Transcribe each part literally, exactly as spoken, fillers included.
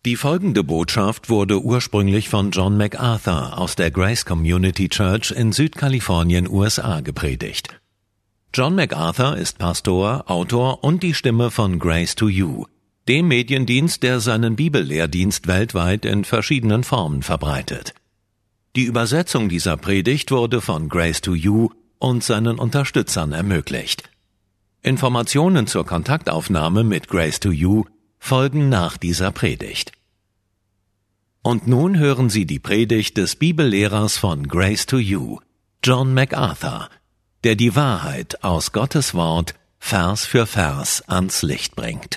Die folgende Botschaft wurde ursprünglich von John MacArthur aus der Grace Community Church in Südkalifornien, U S A, gepredigt. John MacArthur ist Pastor, Autor und die Stimme von Grace to You, dem Mediendienst, der seinen Bibellehrdienst weltweit in verschiedenen Formen verbreitet. Die Übersetzung dieser Predigt wurde von Grace to You und seinen Unterstützern ermöglicht. Informationen zur Kontaktaufnahme mit Grace to You folgen nach dieser Predigt. Und nun hören Sie die Predigt des Bibellehrers von Grace to You, John MacArthur, der die Wahrheit aus Gottes Wort Vers für Vers ans Licht bringt.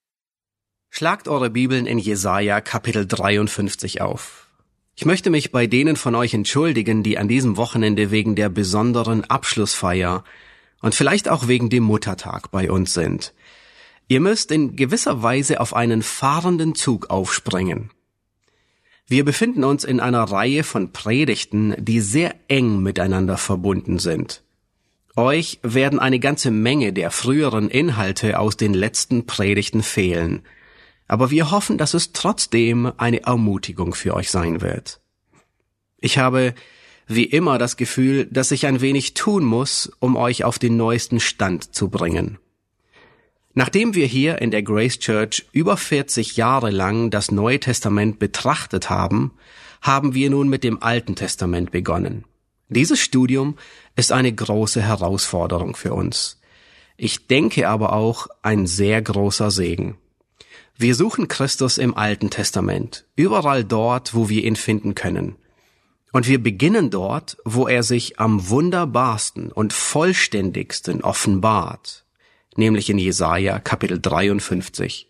Schlagt eure Bibeln in Jesaja Kapitel dreiundfünfzig auf. Ich möchte mich bei denen von euch entschuldigen, die an diesem Wochenende wegen der besonderen Abschlussfeier und vielleicht auch wegen dem Muttertag bei uns sind. Ihr müsst in gewisser Weise auf einen fahrenden Zug aufspringen. Wir befinden uns in einer Reihe von Predigten, die sehr eng miteinander verbunden sind. Euch werden eine ganze Menge der früheren Inhalte aus den letzten Predigten fehlen, aber wir hoffen, dass es trotzdem eine Ermutigung für euch sein wird. Ich habe wie immer das Gefühl, dass ich ein wenig tun muss, um euch auf den neuesten Stand zu bringen. Nachdem wir hier in der Grace Church über vierzig Jahre lang das Neue Testament betrachtet haben, haben wir nun mit dem Alten Testament begonnen. Dieses Studium ist eine große Herausforderung für uns. Ich denke aber auch ein sehr großer Segen. Wir suchen Christus im Alten Testament, überall dort, wo wir ihn finden können. Und wir beginnen dort, wo er sich am wunderbarsten und vollständigsten offenbart, nämlich in Jesaja Kapitel dreiundfünfzig.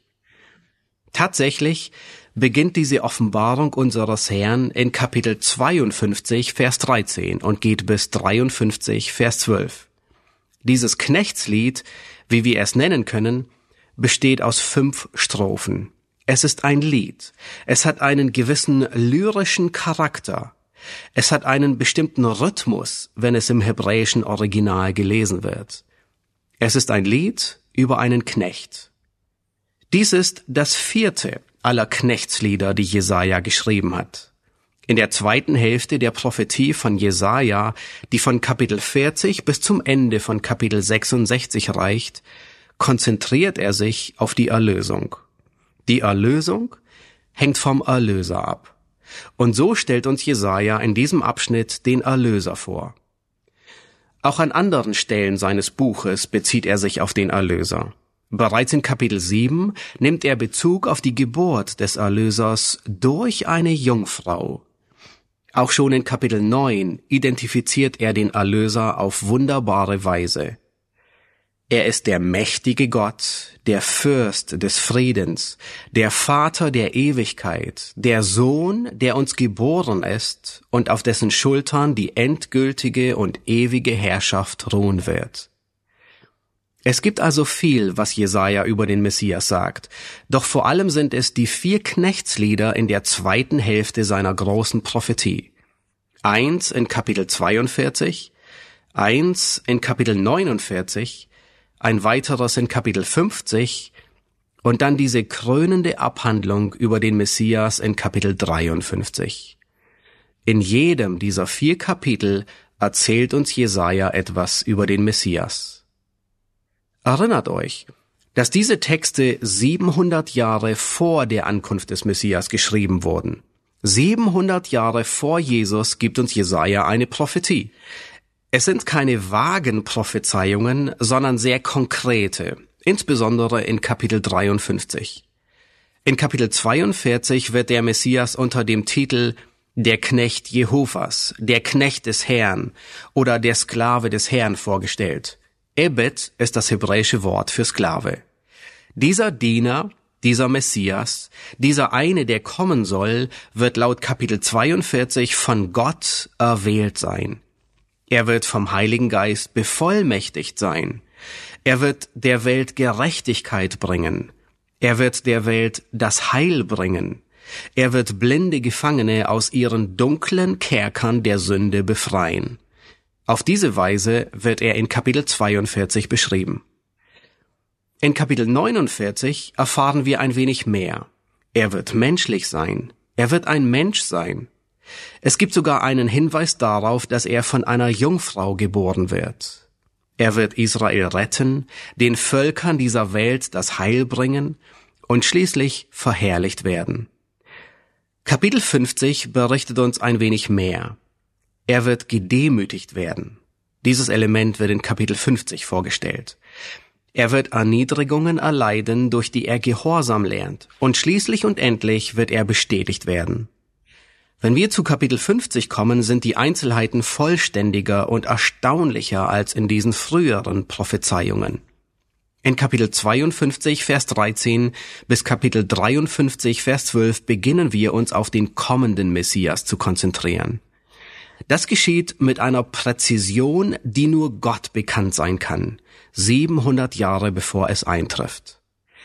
Tatsächlich beginnt diese Offenbarung unseres Herrn in Kapitel zweiundfünfzig, Vers dreizehn und geht bis dreiundfünfzig, Vers zwölf. Dieses Knechtslied, wie wir es nennen können, besteht aus fünf Strophen. Es ist ein Lied. Es hat einen gewissen lyrischen Charakter. Es hat einen bestimmten Rhythmus, wenn es im hebräischen Original gelesen wird. Es ist ein Lied über einen Knecht. Dies ist das vierte aller Knechtslieder, die Jesaja geschrieben hat. In der zweiten Hälfte der Prophetie von Jesaja, die von Kapitel vierzig bis zum Ende von Kapitel sechsundsechzig reicht, konzentriert er sich auf die Erlösung. Die Erlösung hängt vom Erlöser ab. Und so stellt uns Jesaja in diesem Abschnitt den Erlöser vor. Auch an anderen Stellen seines Buches bezieht er sich auf den Erlöser. Bereits in Kapitel sieben nimmt er Bezug auf die Geburt des Erlösers durch eine Jungfrau. Auch schon in Kapitel neun identifiziert er den Erlöser auf wunderbare Weise. Er ist der mächtige Gott, der Fürst des Friedens, der Vater der Ewigkeit, der Sohn, der uns geboren ist und auf dessen Schultern die endgültige und ewige Herrschaft ruhen wird. Es gibt also viel, was Jesaja über den Messias sagt, doch vor allem sind es die vier Knechtslieder in der zweiten Hälfte seiner großen Prophetie. Eins in Kapitel zweiundvierzig, eins in Kapitel neunundvierzig, ein weiteres in Kapitel fünfzig und dann diese krönende Abhandlung über den Messias in Kapitel dreiundfünfzig. In jedem dieser vier Kapitel erzählt uns Jesaja etwas über den Messias. Erinnert euch, dass diese Texte siebenhundert Jahre vor der Ankunft des Messias geschrieben wurden. siebenhundert Jahre vor Jesus gibt uns Jesaja eine Prophetie. Es sind keine vagen Prophezeiungen, sondern sehr konkrete, insbesondere in Kapitel dreiundfünfzig. In Kapitel zweiundvierzig wird der Messias unter dem Titel Der Knecht Jehovas, der Knecht des Herrn oder der Sklave des Herrn vorgestellt. Ebed ist das hebräische Wort für Sklave. Dieser Diener, dieser Messias, dieser eine, der kommen soll, wird laut Kapitel zweiundvierzig von Gott erwählt sein. Er wird vom Heiligen Geist bevollmächtigt sein. Er wird der Welt Gerechtigkeit bringen. Er wird der Welt das Heil bringen. Er wird blinde Gefangene aus ihren dunklen Kerkern der Sünde befreien. Auf diese Weise wird er in Kapitel zweiundvierzig beschrieben. In Kapitel neunundvierzig erfahren wir ein wenig mehr. Er wird menschlich sein. Er wird ein Mensch sein. Es gibt sogar einen Hinweis darauf, dass er von einer Jungfrau geboren wird. Er wird Israel retten, den Völkern dieser Welt das Heil bringen und schließlich verherrlicht werden. Kapitel fünfzig berichtet uns ein wenig mehr. Er wird gedemütigt werden. Dieses Element wird in Kapitel fünfzig vorgestellt. Er wird Erniedrigungen erleiden, durch die er Gehorsam lernt, und schließlich und endlich wird er bestätigt werden. Wenn wir zu Kapitel fünfzig kommen, sind die Einzelheiten vollständiger und erstaunlicher als in diesen früheren Prophezeiungen. In Kapitel zweiundfünfzig, Vers dreizehn bis Kapitel dreiundfünfzig, Vers zwölf beginnen wir uns auf den kommenden Messias zu konzentrieren. Das geschieht mit einer Präzision, die nur Gott bekannt sein kann, siebenhundert Jahre bevor es eintrifft.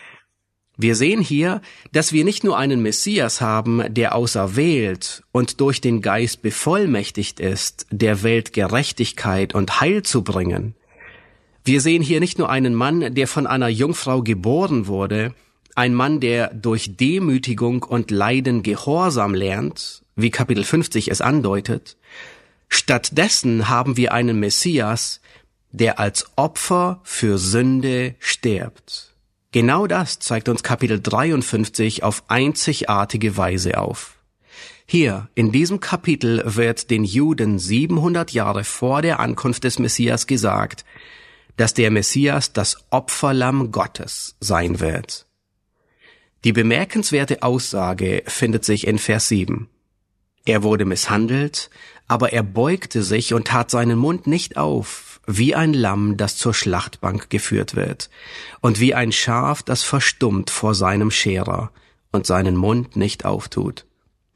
Wir sehen hier, dass wir nicht nur einen Messias haben, der auserwählt und durch den Geist bevollmächtigt ist, der Welt Gerechtigkeit und Heil zu bringen. Wir sehen hier nicht nur einen Mann, der von einer Jungfrau geboren wurde, ein Mann, der durch Demütigung und Leiden Gehorsam lernt, wie Kapitel fünfzig es andeutet. Stattdessen haben wir einen Messias, der als Opfer für Sünde stirbt. Genau das zeigt uns Kapitel dreiundfünfzig auf einzigartige Weise auf. Hier, in diesem Kapitel, wird den Juden siebenhundert Jahre vor der Ankunft des Messias gesagt, dass der Messias das Opferlamm Gottes sein wird. Die bemerkenswerte Aussage findet sich in Vers sieben. Er wurde misshandelt, aber er beugte sich und tat seinen Mund nicht auf, wie ein Lamm, das zur Schlachtbank geführt wird, und wie ein Schaf, das verstummt vor seinem Scherer und seinen Mund nicht auftut.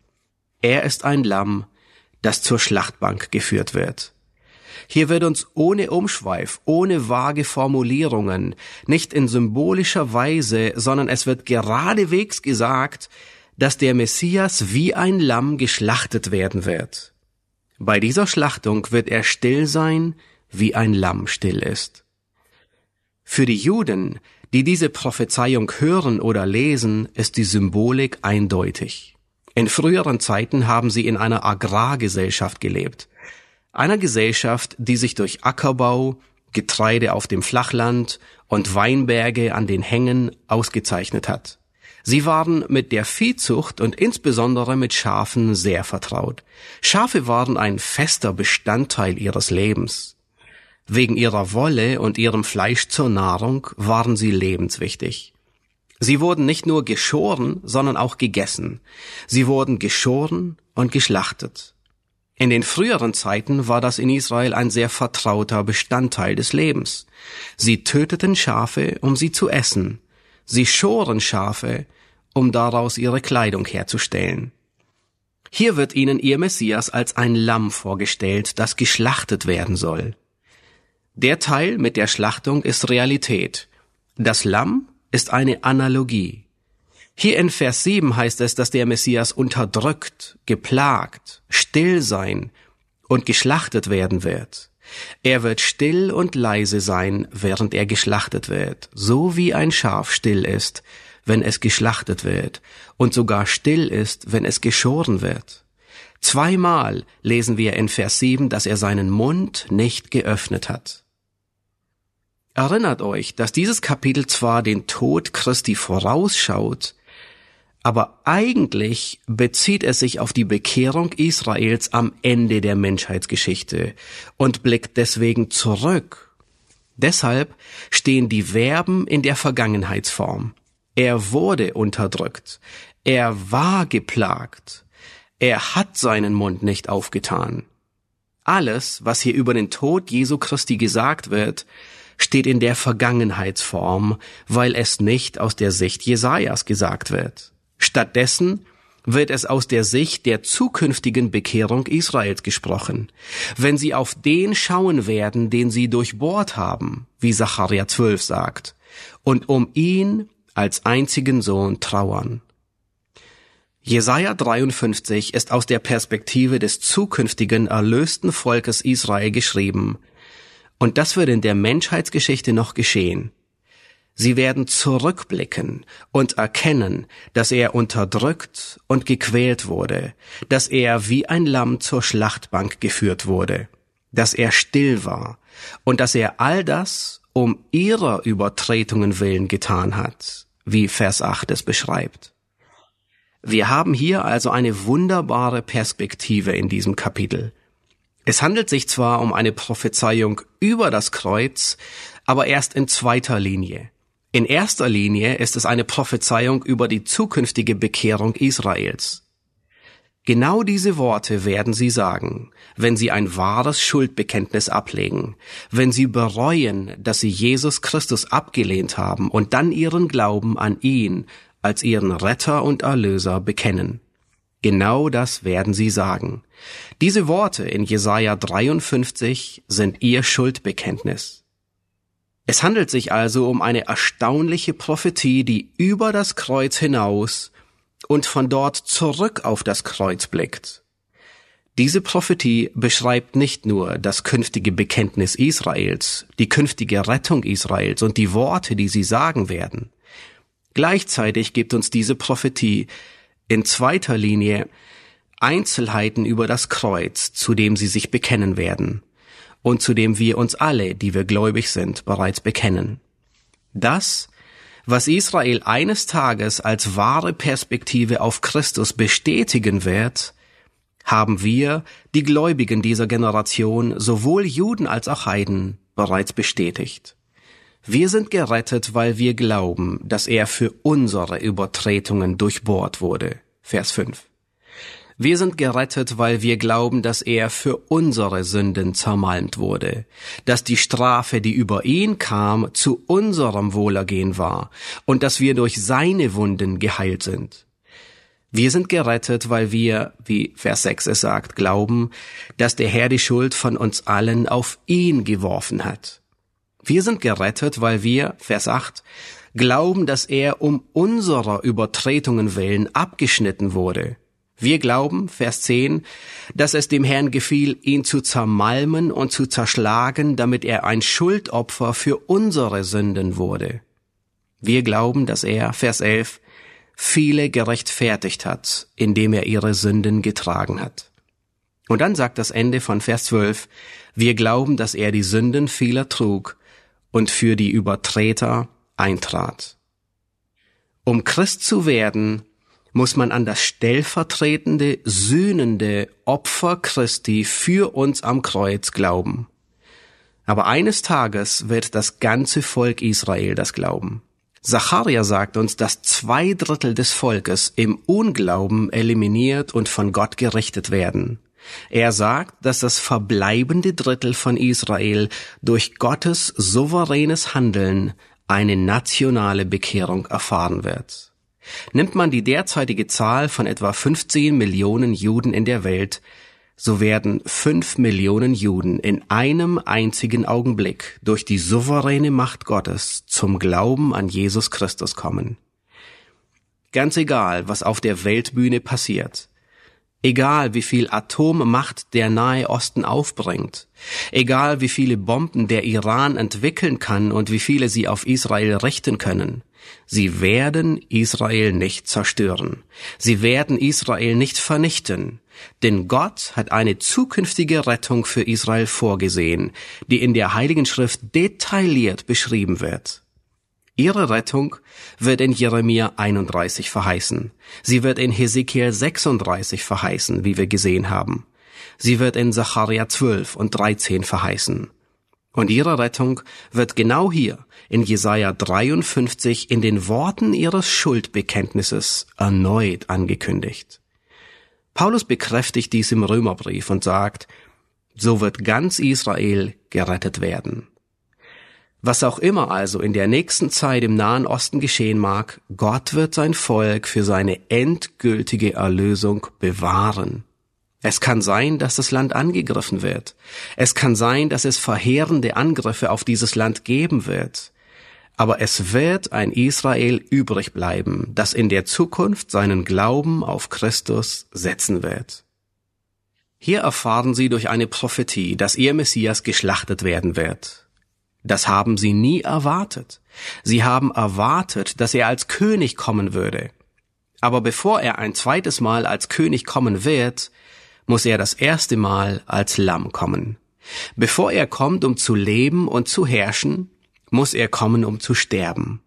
Er ist ein Lamm, das zur Schlachtbank geführt wird. Hier wird uns ohne Umschweif, ohne vage Formulierungen, nicht in symbolischer Weise, sondern es wird geradewegs gesagt, dass der Messias wie ein Lamm geschlachtet werden wird. Bei dieser Schlachtung wird er still sein, wie ein Lamm still ist. Für die Juden, die diese Prophezeiung hören oder lesen, ist die Symbolik eindeutig. In früheren Zeiten haben sie in einer Agrargesellschaft gelebt. Einer Gesellschaft, die sich durch Ackerbau, Getreide auf dem Flachland und Weinberge an den Hängen ausgezeichnet hat. Sie waren mit der Viehzucht und insbesondere mit Schafen sehr vertraut. Schafe waren ein fester Bestandteil ihres Lebens. Wegen ihrer Wolle und ihrem Fleisch zur Nahrung waren sie lebenswichtig. Sie wurden nicht nur geschoren, sondern auch gegessen. Sie wurden geschoren und geschlachtet. In den früheren Zeiten war das in Israel ein sehr vertrauter Bestandteil des Lebens. Sie töteten Schafe, um sie zu essen. Sie schoren Schafe, um daraus ihre Kleidung herzustellen. Hier wird ihnen ihr Messias als ein Lamm vorgestellt, das geschlachtet werden soll. Der Teil mit der Schlachtung ist Realität. Das Lamm ist eine Analogie. Hier in Vers sieben heißt es, dass der Messias unterdrückt, geplagt, still sein und geschlachtet werden wird. Er wird still und leise sein, während er geschlachtet wird, so wie ein Schaf still ist, wenn es geschlachtet wird, und sogar still ist, wenn es geschoren wird. Zweimal lesen wir in Vers sieben, dass er seinen Mund nicht geöffnet hat. Erinnert euch, dass dieses Kapitel zwar den Tod Christi vorausschaut, aber eigentlich bezieht es sich auf die Bekehrung Israels am Ende der Menschheitsgeschichte und blickt deswegen zurück. Deshalb stehen die Verben in der Vergangenheitsform. Er wurde unterdrückt, er war geplagt, er hat seinen Mund nicht aufgetan. Alles, was hier über den Tod Jesu Christi gesagt wird, steht in der Vergangenheitsform, weil es nicht aus der Sicht Jesajas gesagt wird. Stattdessen wird es aus der Sicht der zukünftigen Bekehrung Israels gesprochen, wenn sie auf den schauen werden, den sie durchbohrt haben, wie Sacharja zwölf sagt, und um ihn als einzigen Sohn trauern. Jesaja dreiundfünfzig ist aus der Perspektive des zukünftigen erlösten Volkes Israel geschrieben, und das wird in der Menschheitsgeschichte noch geschehen. Sie werden zurückblicken und erkennen, dass er unterdrückt und gequält wurde, dass er wie ein Lamm zur Schlachtbank geführt wurde, dass er still war und dass er all das um ihrer Übertretungen willen getan hat, wie Vers acht es beschreibt. Wir haben hier also eine wunderbare Perspektive in diesem Kapitel. Es handelt sich zwar um eine Prophezeiung über das Kreuz, aber erst in zweiter Linie. In erster Linie ist es eine Prophezeiung über die zukünftige Bekehrung Israels. Genau diese Worte werden sie sagen, wenn sie ein wahres Schuldbekenntnis ablegen, wenn sie bereuen, dass sie Jesus Christus abgelehnt haben und dann ihren Glauben an ihn als ihren Retter und Erlöser bekennen. Genau das werden sie sagen. Diese Worte in Jesaja dreiundfünfzig sind ihr Schuldbekenntnis. Es handelt sich also um eine erstaunliche Prophetie, die über das Kreuz hinaus und von dort zurück auf das Kreuz blickt. Diese Prophetie beschreibt nicht nur das künftige Bekenntnis Israels, die künftige Rettung Israels und die Worte, die sie sagen werden. Gleichzeitig gibt uns diese Prophetie in zweiter Linie Einzelheiten über das Kreuz, zu dem sie sich bekennen werden und zu dem wir uns alle, die wir gläubig sind, bereits bekennen. Das, was Israel eines Tages als wahre Perspektive auf Christus bestätigen wird, haben wir, die Gläubigen dieser Generation, sowohl Juden als auch Heiden, bereits bestätigt. Wir sind gerettet, weil wir glauben, dass er für unsere Übertretungen durchbohrt wurde. Vers fünf. Wir sind gerettet, weil wir glauben, dass er für unsere Sünden zermalmt wurde, dass die Strafe, die über ihn kam, zu unserem Wohlergehen war und dass wir durch seine Wunden geheilt sind. Wir sind gerettet, weil wir, wie Vers sechs es sagt, glauben, dass der Herr die Schuld von uns allen auf ihn geworfen hat. Wir sind gerettet, weil wir, Vers acht, glauben, dass er um unserer Übertretungen willen abgeschnitten wurde. Wir glauben, Vers zehn, dass es dem Herrn gefiel, ihn zu zermalmen und zu zerschlagen, damit er ein Schuldopfer für unsere Sünden wurde. Wir glauben, dass er, Vers elf, viele gerechtfertigt hat, indem er ihre Sünden getragen hat. Und dann sagt das Ende von Vers zwölf, wir glauben, dass er die Sünden vieler trug und für die Übertreter eintrat. Um Christ zu werden, muss man an das stellvertretende, sühnende Opfer Christi für uns am Kreuz glauben. Aber eines Tages wird das ganze Volk Israel das glauben. Sacharja sagt uns, dass zwei Drittel des Volkes im Unglauben eliminiert und von Gott gerichtet werden. Er sagt, dass das verbleibende Drittel von Israel durch Gottes souveränes Handeln eine nationale Bekehrung erfahren wird. Nimmt man die derzeitige Zahl von etwa fünfzehn Millionen Juden in der Welt, so werden fünf Millionen Juden in einem einzigen Augenblick durch die souveräne Macht Gottes zum Glauben an Jesus Christus kommen. Ganz egal, was auf der Weltbühne passiert, egal wie viel Atommacht der Nahe Osten aufbringt, egal wie viele Bomben der Iran entwickeln kann und wie viele sie auf Israel richten können, sie werden Israel nicht zerstören. Sie werden Israel nicht vernichten, denn Gott hat eine zukünftige Rettung für Israel vorgesehen, die in der Heiligen Schrift detailliert beschrieben wird. Ihre Rettung wird in Jeremia einunddreißig verheißen. Sie wird in Hesekiel sechsunddreißig verheißen, wie wir gesehen haben. Sie wird in Sacharja zwölf und dreizehn verheißen. Und ihre Rettung wird genau hier in Jesaja dreiundfünfzig in den Worten ihres Schuldbekenntnisses erneut angekündigt. Paulus bekräftigt dies im Römerbrief und sagt, so wird ganz Israel gerettet werden. Was auch immer also in der nächsten Zeit im Nahen Osten geschehen mag, Gott wird sein Volk für seine endgültige Erlösung bewahren. Es kann sein, dass das Land angegriffen wird. Es kann sein, dass es verheerende Angriffe auf dieses Land geben wird. Aber es wird ein Israel übrig bleiben, das in der Zukunft seinen Glauben auf Christus setzen wird. Hier erfahren Sie durch eine Prophetie, dass ihr Messias geschlachtet werden wird. Das haben sie nie erwartet. Sie haben erwartet, dass er als König kommen würde. Aber bevor er ein zweites Mal als König kommen wird, muss er das erste Mal als Lamm kommen. Bevor er kommt, um zu leben und zu herrschen, muss er kommen, um zu sterben.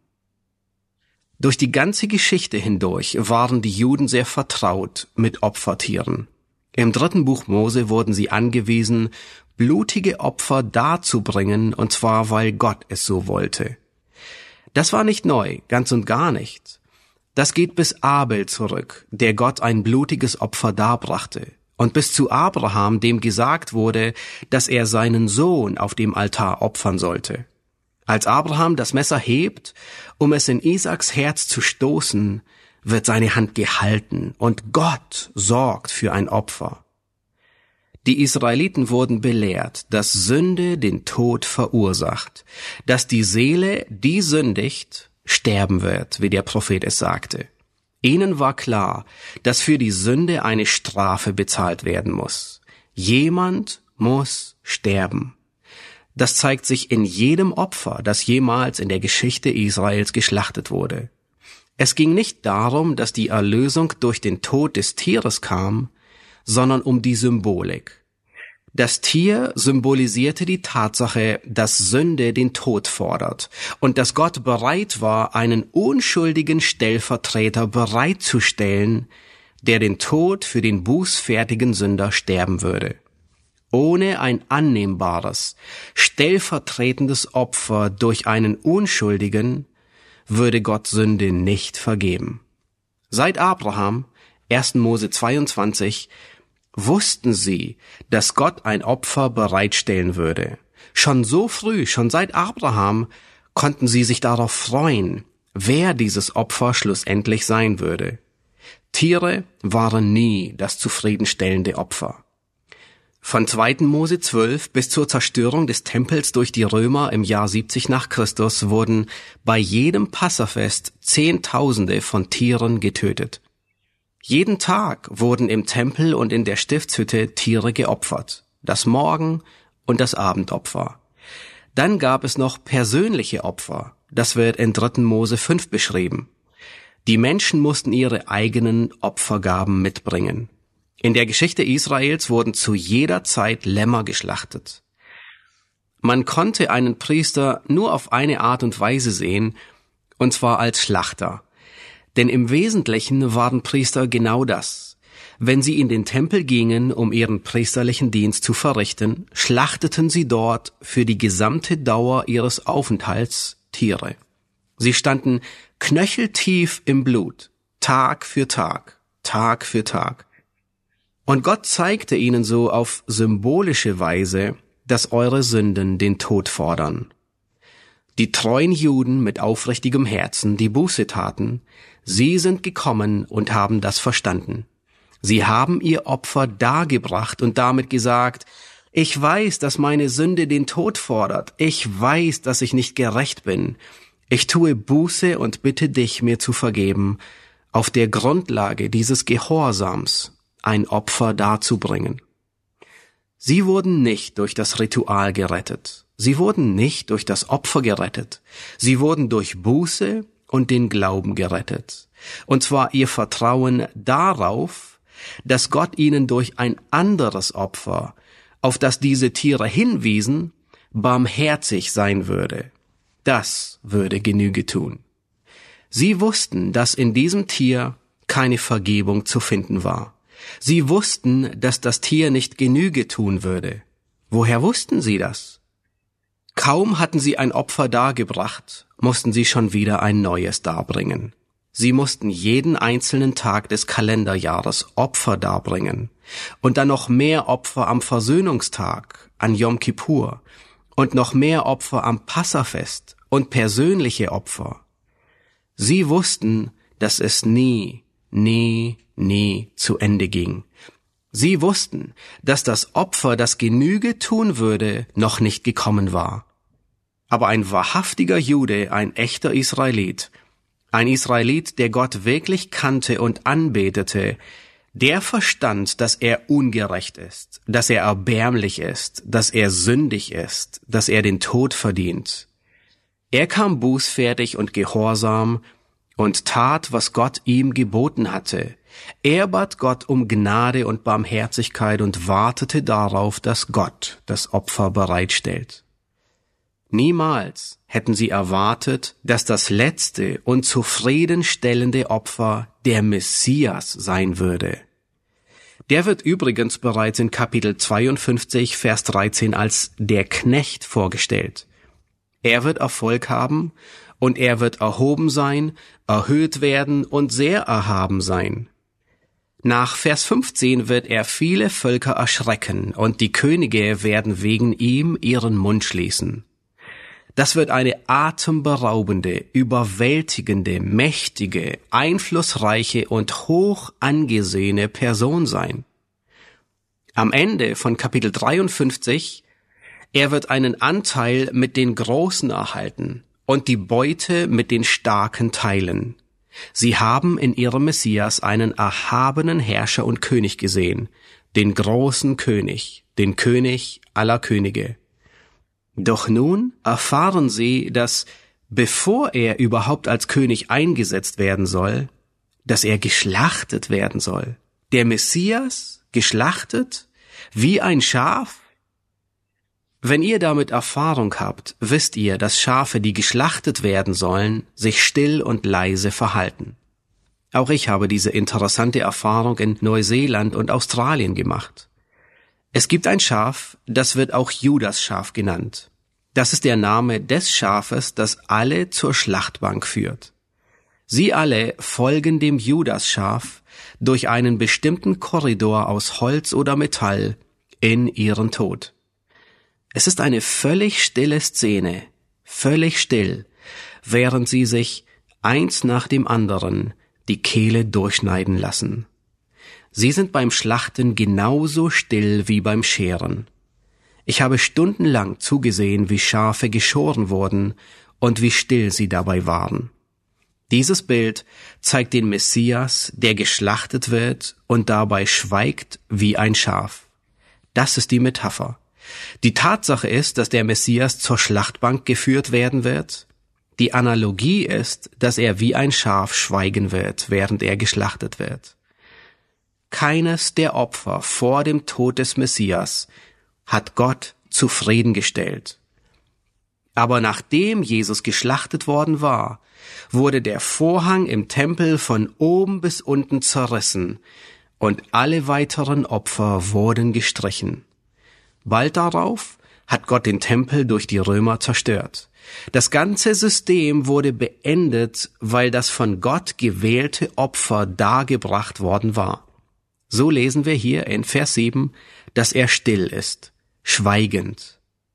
Durch die ganze Geschichte hindurch waren die Juden sehr vertraut mit Opfertieren. Im dritten Buch Mose wurden sie angewiesen, blutige Opfer darzubringen, und zwar, weil Gott es so wollte. Das war nicht neu, ganz und gar nicht. Das geht bis Abel zurück, der Gott ein blutiges Opfer darbrachte, und bis zu Abraham, dem gesagt wurde, dass er seinen Sohn auf dem Altar opfern sollte. Als Abraham das Messer hebt, um es in Isaaks Herz zu stoßen, wird seine Hand gehalten, und Gott sorgt für ein Opfer. Die Israeliten wurden belehrt, dass Sünde den Tod verursacht, dass die Seele, die sündigt, sterben wird, wie der Prophet es sagte. Ihnen war klar, dass für die Sünde eine Strafe bezahlt werden muss. Jemand muss sterben. Das zeigt sich in jedem Opfer, das jemals in der Geschichte Israels geschlachtet wurde. Es ging nicht darum, dass die Erlösung durch den Tod des Tieres kam, sondern um die Symbolik. Das Tier symbolisierte die Tatsache, dass Sünde den Tod fordert und dass Gott bereit war, einen unschuldigen Stellvertreter bereitzustellen, der den Tod für den bußfertigen Sünder sterben würde. Ohne ein annehmbares, stellvertretendes Opfer durch einen Unschuldigen würde Gott Sünde nicht vergeben. Seit Abraham, erster Mose zweiundzwanzig, wussten sie, dass Gott ein Opfer bereitstellen würde. Schon so früh, schon seit Abraham, konnten sie sich darauf freuen, wer dieses Opfer schlussendlich sein würde. Tiere waren nie das zufriedenstellende Opfer. Von zweiter Mose zwölf bis zur Zerstörung des Tempels durch die Römer im Jahr siebzig nach Christus wurden bei jedem Passafest Zehntausende von Tieren getötet. Jeden Tag wurden im Tempel und in der Stiftshütte Tiere geopfert, das Morgen- und das Abendopfer. Dann gab es noch persönliche Opfer, das wird in dritter Mose fünf beschrieben. Die Menschen mussten ihre eigenen Opfergaben mitbringen. In der Geschichte Israels wurden zu jeder Zeit Lämmer geschlachtet. Man konnte einen Priester nur auf eine Art und Weise sehen, und zwar als Schlachter. Denn im Wesentlichen waren Priester genau das. Wenn sie in den Tempel gingen, um ihren priesterlichen Dienst zu verrichten, schlachteten sie dort für die gesamte Dauer ihres Aufenthalts Tiere. Sie standen knöcheltief im Blut, Tag für Tag, Tag für Tag. Und Gott zeigte ihnen so auf symbolische Weise, dass eure Sünden den Tod fordern. Die treuen Juden mit aufrichtigem Herzen, die Buße taten, sie sind gekommen und haben das verstanden. Sie haben ihr Opfer dargebracht und damit gesagt, ich weiß, dass meine Sünde den Tod fordert. Ich weiß, dass ich nicht gerecht bin. Ich tue Buße und bitte dich, mir zu vergeben, auf der Grundlage dieses Gehorsams ein Opfer darzubringen. Sie wurden nicht durch das Ritual gerettet. Sie wurden nicht durch das Opfer gerettet. Sie wurden durch Buße und den Glauben gerettet. Und zwar ihr Vertrauen darauf, dass Gott ihnen durch ein anderes Opfer, auf das diese Tiere hinwiesen, barmherzig sein würde. Das würde Genüge tun. Sie wussten, dass in diesem Tier keine Vergebung zu finden war. Sie wussten, dass das Tier nicht Genüge tun würde. Woher wussten sie das? Kaum hatten sie ein Opfer dargebracht, mussten sie schon wieder ein neues darbringen. Sie mussten jeden einzelnen Tag des Kalenderjahres Opfer darbringen und dann noch mehr Opfer am Versöhnungstag, an Yom Kippur und noch mehr Opfer am Passafest und persönliche Opfer. Sie wussten, dass es nie, nie, nie zu Ende ging. Sie wussten, dass das Opfer, das Genüge tun würde, noch nicht gekommen war. Aber ein wahrhaftiger Jude, ein echter Israelit, ein Israelit, der Gott wirklich kannte und anbetete, Der verstand, dass er ungerecht ist, dass er erbärmlich ist, dass er sündig ist, dass er den Tod verdient. Er kam bußfertig und gehorsam und tat, was Gott ihm geboten hatte. Er bat Gott um Gnade und Barmherzigkeit und wartete darauf, dass Gott das Opfer bereitstellt. Niemals hätten sie erwartet, dass das letzte und zufriedenstellende Opfer der Messias sein würde. Der wird übrigens bereits in Kapitel zweiundfünfzig, Vers dreizehn als der Knecht vorgestellt. Er wird Erfolg haben und er wird erhoben sein, erhöht werden und sehr erhaben sein. Nach Vers fünfzehn wird er viele Völker erschrecken und die Könige werden wegen ihm ihren Mund schließen. Das wird eine atemberaubende, überwältigende, mächtige, einflussreiche und hoch angesehene Person sein. Am Ende von Kapitel dreiundfünfzig, er wird einen Anteil mit den Großen erhalten und die Beute mit den Starken teilen. Sie haben in ihrem Messias einen erhabenen Herrscher und König gesehen, den großen König, den König aller Könige. Doch nun erfahren sie, dass, bevor er überhaupt als König eingesetzt werden soll, dass er geschlachtet werden soll. Der Messias geschlachtet? Wie ein Schaf? Wenn ihr damit Erfahrung habt, wisst ihr, dass Schafe, die geschlachtet werden sollen, sich still und leise verhalten. Auch ich habe diese interessante Erfahrung in Neuseeland und Australien gemacht. Es gibt ein Schaf, das wird auch Judas-Schaf genannt. Das ist der Name des Schafes, das alle zur Schlachtbank führt. Sie alle folgen dem Judas-Schaf durch einen bestimmten Korridor aus Holz oder Metall in ihren Tod. Es ist eine völlig stille Szene, völlig still, während sie sich eins nach dem anderen die Kehle durchschneiden lassen. Sie sind beim Schlachten genauso still wie beim Scheren. Ich habe stundenlang zugesehen, wie Schafe geschoren wurden und wie still sie dabei waren. Dieses Bild zeigt den Messias, der geschlachtet wird und dabei schweigt wie ein Schaf. Das ist die Metapher. Die Tatsache ist, dass der Messias zur Schlachtbank geführt werden wird. Die Analogie ist, dass er wie ein Schaf schweigen wird, während er geschlachtet wird. Keines der Opfer vor dem Tod des Messias hat Gott zufriedengestellt. Aber nachdem Jesus geschlachtet worden war, wurde der Vorhang im Tempel von oben bis unten zerrissen und alle weiteren Opfer wurden gestrichen. Bald darauf hat Gott den Tempel durch die Römer zerstört. Das ganze System wurde beendet, weil das von Gott gewählte Opfer dargebracht worden war. So lesen wir hier in Vers sieben, dass er still ist, schweigend.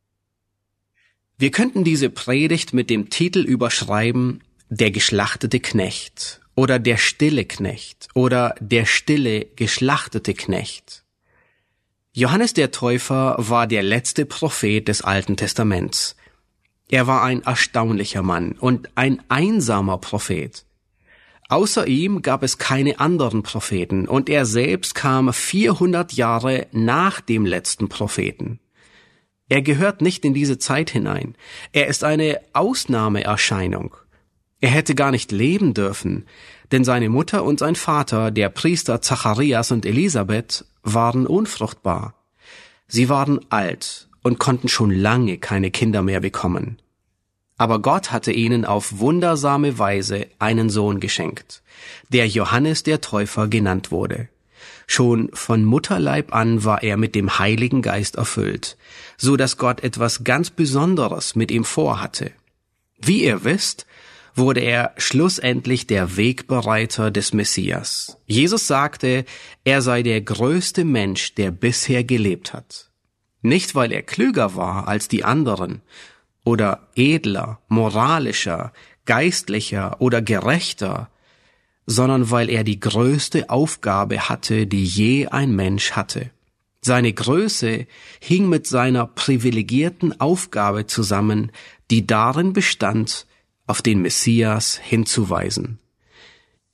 Wir könnten diese Predigt mit dem Titel überschreiben, der geschlachtete Knecht oder der stille Knecht oder der stille geschlachtete Knecht. Johannes der Täufer war der letzte Prophet des Alten Testaments. Er war ein erstaunlicher Mann und ein einsamer Prophet. Außer ihm gab es keine anderen Propheten und er selbst kam vierhundert Jahre nach dem letzten Propheten. Er gehört nicht in diese Zeit hinein. Er ist eine Ausnahmeerscheinung. Er hätte gar nicht leben dürfen, denn seine Mutter und sein Vater, der Priester Zacharias und Elisabeth, waren unfruchtbar. Sie waren alt und konnten schon lange keine Kinder mehr bekommen. Aber Gott hatte ihnen auf wundersame Weise einen Sohn geschenkt, der Johannes der Täufer genannt wurde. Schon von Mutterleib an war er mit dem Heiligen Geist erfüllt, so dass Gott etwas ganz Besonderes mit ihm vorhatte. Wie ihr wisst, wurde er schlussendlich der Wegbereiter des Messias. Jesus sagte, er sei der größte Mensch, der bisher gelebt hat. Nicht, weil er klüger war als die anderen oder edler, moralischer, geistlicher oder gerechter, sondern weil er die größte Aufgabe hatte, die je ein Mensch hatte. Seine Größe hing mit seiner privilegierten Aufgabe zusammen, die darin bestand, auf den Messias hinzuweisen.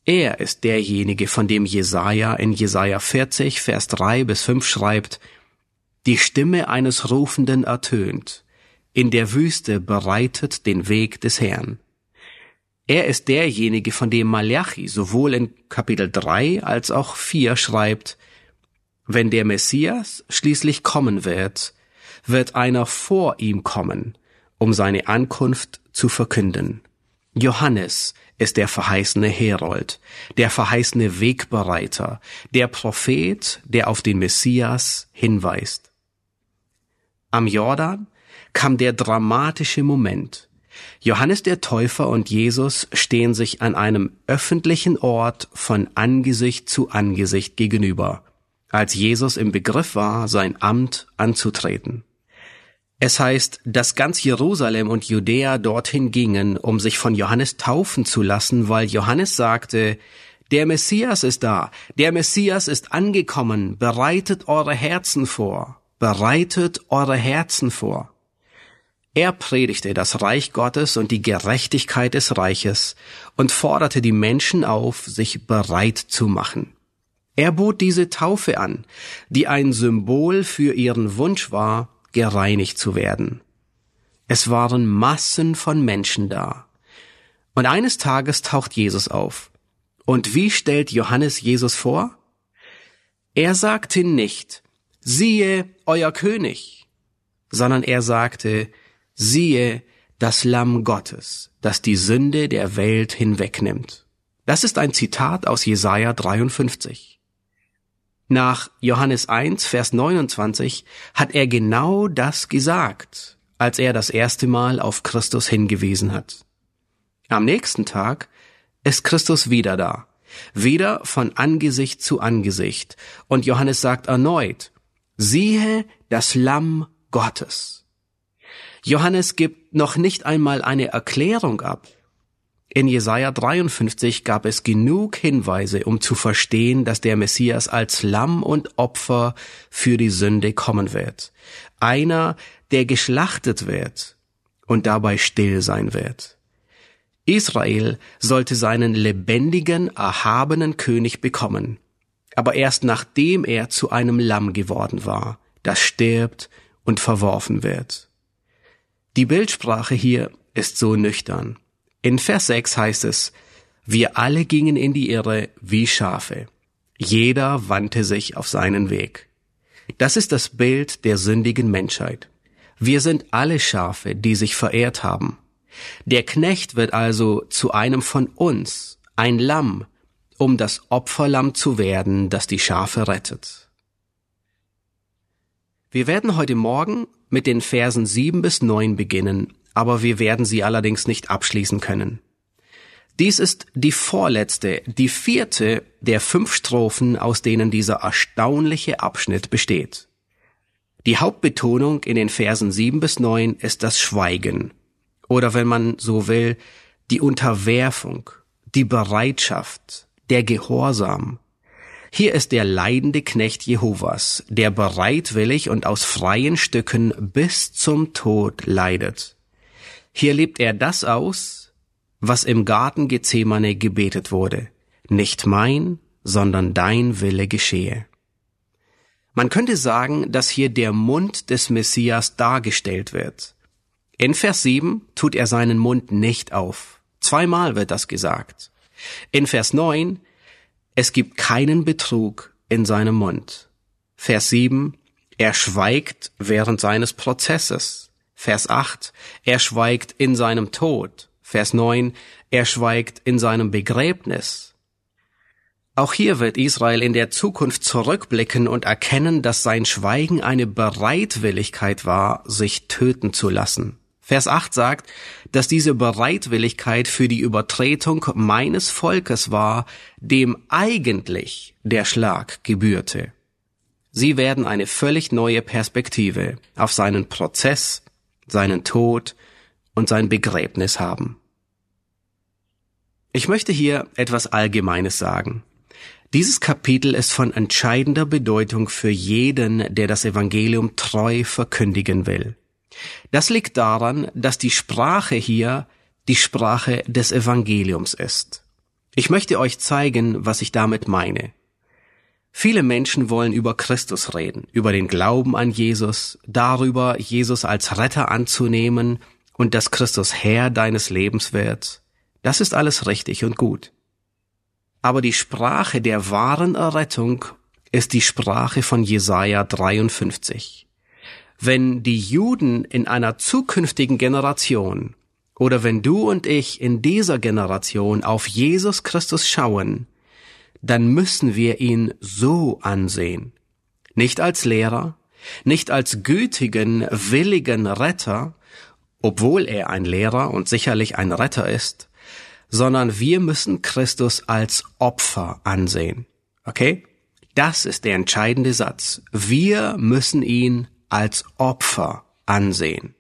Er ist derjenige, von dem Jesaja in Jesaja vierzig, Vers drei bis fünf schreibt: Die Stimme eines Rufenden ertönt. In der Wüste bereitet den Weg des Herrn. Er ist derjenige, von dem Malachi sowohl in Kapitel drei als auch vier schreibt: Wenn der Messias schließlich kommen wird, wird einer vor ihm kommen, um seine Ankunft zu verkünden. Johannes ist der verheißene Herold, der verheißene Wegbereiter, der Prophet, der auf den Messias hinweist. Am Jordan kam der dramatische Moment. Johannes der Täufer und Jesus stehen sich an einem öffentlichen Ort von Angesicht zu Angesicht gegenüber, als Jesus im Begriff war, sein Amt anzutreten. Es heißt, dass ganz Jerusalem und Judäa dorthin gingen, um sich von Johannes taufen zu lassen, weil Johannes sagte: Der Messias ist da, der Messias ist angekommen, bereitet eure Herzen vor, bereitet eure Herzen vor. Er predigte das Reich Gottes und die Gerechtigkeit des Reiches und forderte die Menschen auf, sich bereit zu machen. Er bot diese Taufe an, die ein Symbol für ihren Wunsch war, gereinigt zu werden. Es waren Massen von Menschen da. Und eines Tages taucht Jesus auf. Und wie stellt Johannes Jesus vor? Er sagte nicht: Siehe, euer König, sondern er sagte: Siehe, das Lamm Gottes, das die Sünde der Welt hinwegnimmt. Das ist ein Zitat aus Jesaja dreiundfünfzig. Nach Johannes eins, Vers neunundzwanzig hat er genau das gesagt, als er das erste Mal auf Christus hingewiesen hat. Am nächsten Tag ist Christus wieder da, wieder von Angesicht zu Angesicht, und Johannes sagt erneut: Siehe, das Lamm Gottes. Johannes gibt noch nicht einmal eine Erklärung ab. In Jesaja dreiundfünfzig gab es genug Hinweise, um zu verstehen, dass der Messias als Lamm und Opfer für die Sünde kommen wird. Einer, der geschlachtet wird und dabei still sein wird. Israel sollte seinen lebendigen, erhabenen König bekommen, aber erst nachdem er zu einem Lamm geworden war, das stirbt und verworfen wird. Die Bildsprache hier ist so nüchtern. In Vers sechs heißt es: Wir alle gingen in die Irre wie Schafe. Jeder wandte sich auf seinen Weg. Das ist das Bild der sündigen Menschheit. Wir sind alle Schafe, die sich verehrt haben. Der Knecht wird also zu einem von uns, ein Lamm, um das Opferlamm zu werden, das die Schafe rettet. Wir werden heute Morgen mit den Versen sieben bis neun beginnen, aber wir werden sie allerdings nicht abschließen können. Dies ist die vorletzte, die vierte der fünf Strophen, aus denen dieser erstaunliche Abschnitt besteht. Die Hauptbetonung in den Versen sieben bis neun ist das Schweigen, oder wenn man so will, die Unterwerfung, die Bereitschaft, der Gehorsam. Hier ist der leidende Knecht Jehovas, der bereitwillig und aus freien Stücken bis zum Tod leidet. Hier lebt er das aus, was im Garten Gethsemane gebetet wurde: Nicht mein, sondern dein Wille geschehe. Man könnte sagen, dass hier der Mund des Messias dargestellt wird. In Vers sieben tut er seinen Mund nicht auf. Zweimal wird das gesagt. In Vers neun: Es gibt keinen Betrug in seinem Mund. Vers sieben: Er schweigt während seines Prozesses. Vers acht: Er schweigt in seinem Tod. Vers neun: Er schweigt in seinem Begräbnis. Auch hier wird Israel in der Zukunft zurückblicken und erkennen, dass sein Schweigen eine Bereitwilligkeit war, sich töten zu lassen. Vers acht sagt, dass diese Bereitwilligkeit für die Übertretung meines Volkes war, dem eigentlich der Schlag gebührte. Sie werden eine völlig neue Perspektive auf seinen Prozess, seinen Tod und sein Begräbnis haben. Ich möchte hier etwas Allgemeines sagen. Dieses Kapitel ist von entscheidender Bedeutung für jeden, der das Evangelium treu verkündigen will. Das liegt daran, dass die Sprache hier die Sprache des Evangeliums ist. Ich möchte euch zeigen, was ich damit meine. Viele Menschen wollen über Christus reden, über den Glauben an Jesus, darüber, Jesus als Retter anzunehmen und dass Christus Herr deines Lebens wird. Das ist alles richtig und gut. Aber die Sprache der wahren Errettung ist die Sprache von Jesaja dreiundfünfzig. Wenn die Juden in einer zukünftigen Generation oder wenn du und ich in dieser Generation auf Jesus Christus schauen, dann müssen wir ihn so ansehen. Nicht als Lehrer, nicht als gütigen, willigen Retter, obwohl er ein Lehrer und sicherlich ein Retter ist, sondern wir müssen Christus als Opfer ansehen. Okay? Das ist der entscheidende Satz. Wir müssen ihn als Opfer ansehen.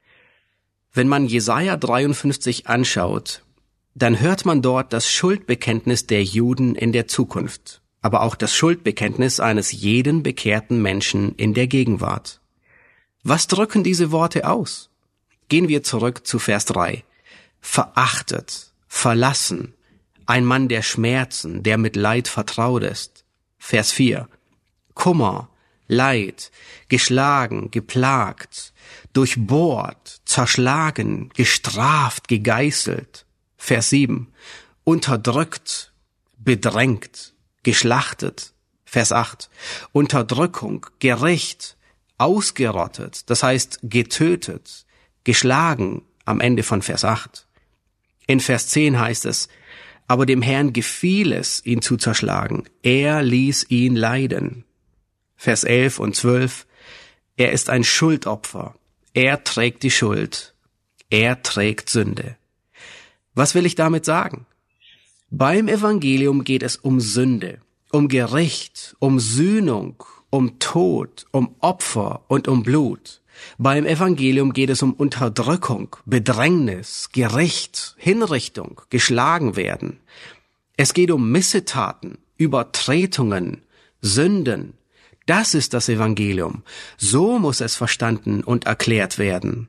Wenn man Jesaja dreiundfünfzig anschaut, dann hört man dort das Schuldbekenntnis der Juden in der Zukunft, aber auch das Schuldbekenntnis eines jeden bekehrten Menschen in der Gegenwart. Was drücken diese Worte aus? Gehen wir zurück zu Vers drei. Verachtet, verlassen, ein Mann der Schmerzen, der mit Leid vertraut ist. Vers vier. Kummer, Leid, geschlagen, geplagt, durchbohrt, zerschlagen, gestraft, gegeißelt. Vers sieben. Unterdrückt, bedrängt, geschlachtet. Vers acht. Unterdrückung, Gericht, ausgerottet, das heißt getötet, geschlagen, am Ende von Vers acht. In Vers zehn heißt es, aber dem Herrn gefiel es, ihn zu zerschlagen. Er ließ ihn leiden. Vers elf und zwölf, er ist ein Schuldopfer. Er trägt die Schuld. Er trägt Sünde. Was will ich damit sagen? Beim Evangelium geht es um Sünde, um Gericht, um Sühnung, um Tod, um Opfer und um Blut. Beim Evangelium geht es um Unterdrückung, Bedrängnis, Gericht, Hinrichtung, geschlagen werden. Es geht um Missetaten, Übertretungen, Sünden. Das ist das Evangelium. So muss es verstanden und erklärt werden.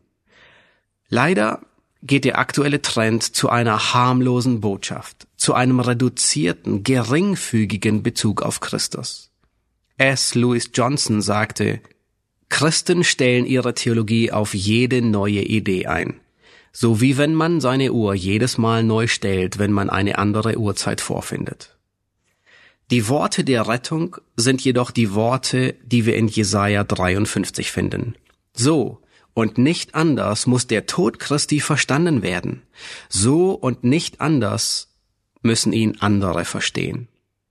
Leider geht der aktuelle Trend zu einer harmlosen Botschaft, zu einem reduzierten, geringfügigen Bezug auf Christus. S. Lewis Johnson sagte, Christen stellen ihre Theologie auf jede neue Idee ein, so wie wenn man seine Uhr jedes Mal neu stellt, wenn man eine andere Uhrzeit vorfindet. Die Worte der Rettung sind jedoch die Worte, die wir in Jesaja dreiundfünfzig finden. So und nicht anders muss der Tod Christi verstanden werden. So und nicht anders müssen ihn andere verstehen.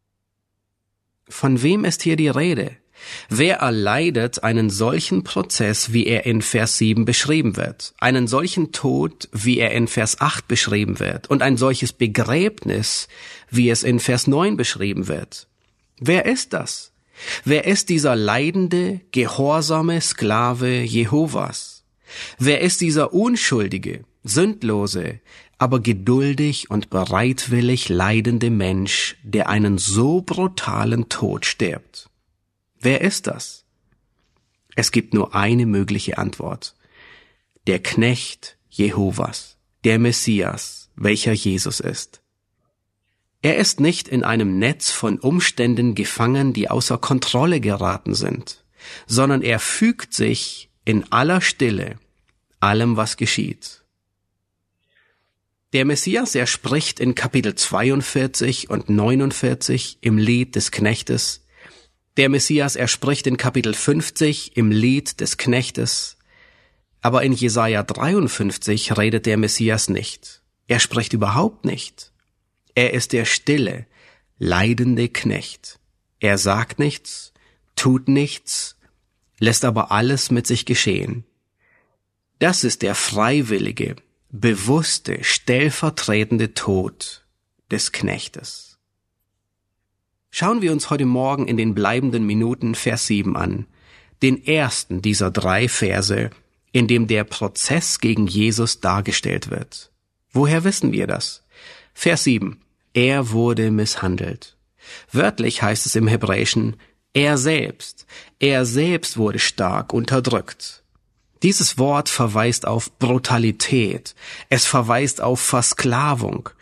Von wem ist hier die Rede? Wer erleidet einen solchen Prozess, wie er in Vers sieben beschrieben wird, einen solchen Tod, wie er in Vers acht beschrieben wird, und ein solches Begräbnis, wie es in Vers neun beschrieben wird? Wer ist das? Wer ist dieser leidende, gehorsame Sklave Jehovas? Wer ist dieser unschuldige, sündlose, aber geduldig und bereitwillig leidende Mensch, der einen so brutalen Tod stirbt? Wer ist das? Es gibt nur eine mögliche Antwort. Der Knecht Jehovas, der Messias, welcher Jesus ist. Er ist nicht in einem Netz von Umständen gefangen, die außer Kontrolle geraten sind, sondern er fügt sich in aller Stille allem, was geschieht. Der Messias, er spricht in Kapitel zweiundvierzig und neunundvierzig im Lied des Knechtes. Der Messias, er spricht in Kapitel fünfzig im Lied des Knechtes. Aber in Jesaja dreiundfünfzig redet der Messias nicht. Er spricht überhaupt nicht. Er ist der stille, leidende Knecht. Er sagt nichts, tut nichts, lässt aber alles mit sich geschehen. Das ist der freiwillige, bewusste, stellvertretende Tod des Knechtes. Schauen wir uns heute Morgen in den bleibenden Minuten Vers sieben an, den ersten dieser drei Verse, in dem der Prozess gegen Jesus dargestellt wird. Woher wissen wir das? Vers sieben. Er wurde misshandelt. Wörtlich heißt es im Hebräischen, er selbst, er selbst wurde stark unterdrückt. Dieses Wort verweist auf Brutalität, es verweist auf Versklavung,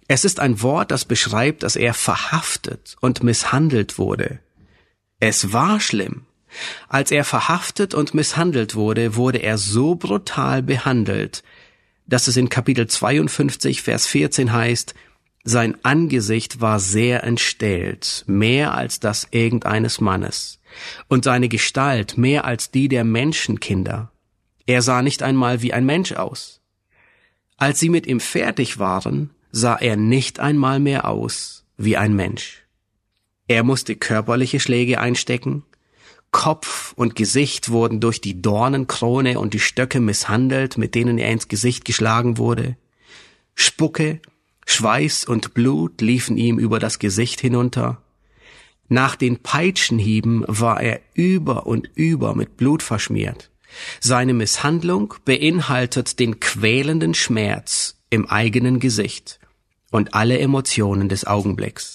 Es ist ein Wort, das beschreibt, dass er verhaftet und misshandelt wurde. Es war schlimm. Als er verhaftet und misshandelt wurde, wurde er so brutal behandelt, dass es in Kapitel zweiundfünfzig, Vers vierzehn heißt, sein Angesicht war sehr entstellt, mehr als das irgendeines Mannes, und seine Gestalt mehr als die der Menschenkinder. Er sah nicht einmal wie ein Mensch aus. Als sie mit ihm fertig waren, sah er nicht einmal mehr aus wie ein Mensch. Er musste körperliche Schläge einstecken, Kopf und Gesicht wurden durch die Dornenkrone und die Stöcke misshandelt, mit denen er ins Gesicht geschlagen wurde. Spucke, Schweiß und Blut liefen ihm über das Gesicht hinunter. Nach den Peitschenhieben war er über und über mit Blut verschmiert. Seine Misshandlung beinhaltet den quälenden Schmerz im eigenen Gesicht und alle Emotionen des Augenblicks.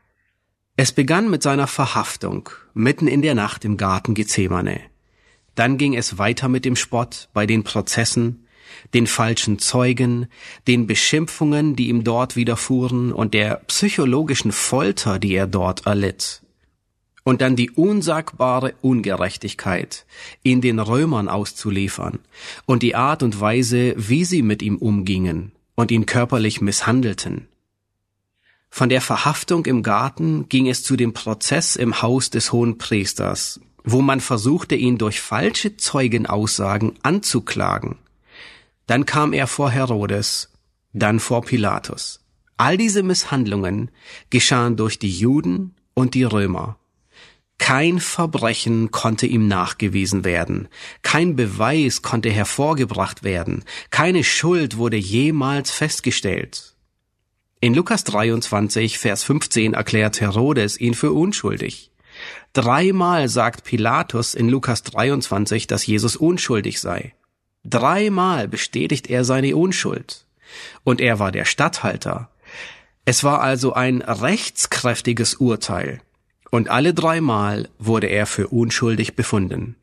Es begann mit seiner Verhaftung, mitten in der Nacht im Garten Gethsemane. Dann ging es weiter mit dem Spott bei den Prozessen, den falschen Zeugen, den Beschimpfungen, die ihm dort widerfuhren und der psychologischen Folter, die er dort erlitt. Und dann die unsagbare Ungerechtigkeit, ihn den Römern auszuliefern und die Art und Weise, wie sie mit ihm umgingen und ihn körperlich misshandelten. Von der Verhaftung im Garten ging es zu dem Prozess im Haus des Hohenpriesters, wo man versuchte, ihn durch falsche Zeugenaussagen anzuklagen. Dann kam er vor Herodes, dann vor Pilatus. All diese Misshandlungen geschahen durch die Juden und die Römer. Kein Verbrechen konnte ihm nachgewiesen werden, kein Beweis konnte hervorgebracht werden, keine Schuld wurde jemals festgestellt. In Lukas dreiundzwanzig, Vers fünfzehn erklärt Herodes ihn für unschuldig. Dreimal sagt Pilatus in Lukas dreiundzwanzig, dass Jesus unschuldig sei. Dreimal bestätigt er seine Unschuld. Und er war der Statthalter. Es war also ein rechtskräftiges Urteil. Und alle dreimal wurde er für unschuldig befunden.